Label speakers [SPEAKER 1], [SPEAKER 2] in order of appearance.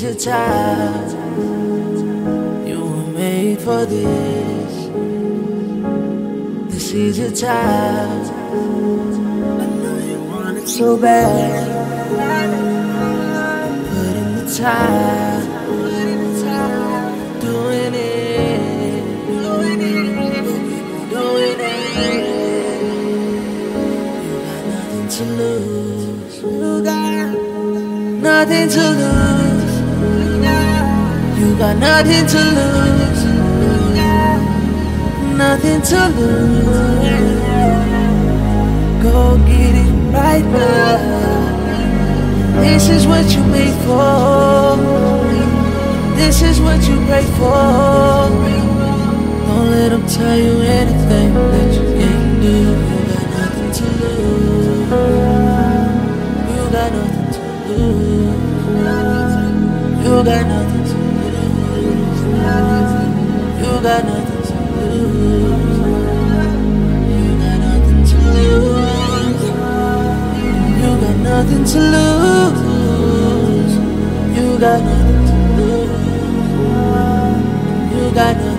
[SPEAKER 1] is your time. You were made for this. This is your time. I know you want it so bad. Put in the time. Doing it. Doing it. You got nothing to lose. You got nothing to lose. You got nothing to lose. Nothing to lose. Go get it right now. This is what you made for. This is what you pray for. Don't let them tell you anything that you can't do. You got nothing to lose. You got nothing to lose. You got nothing to lose. You got nothing to lose. You got nothing to lose. You got nothing to lose. You got nothing to lose. You got nothing.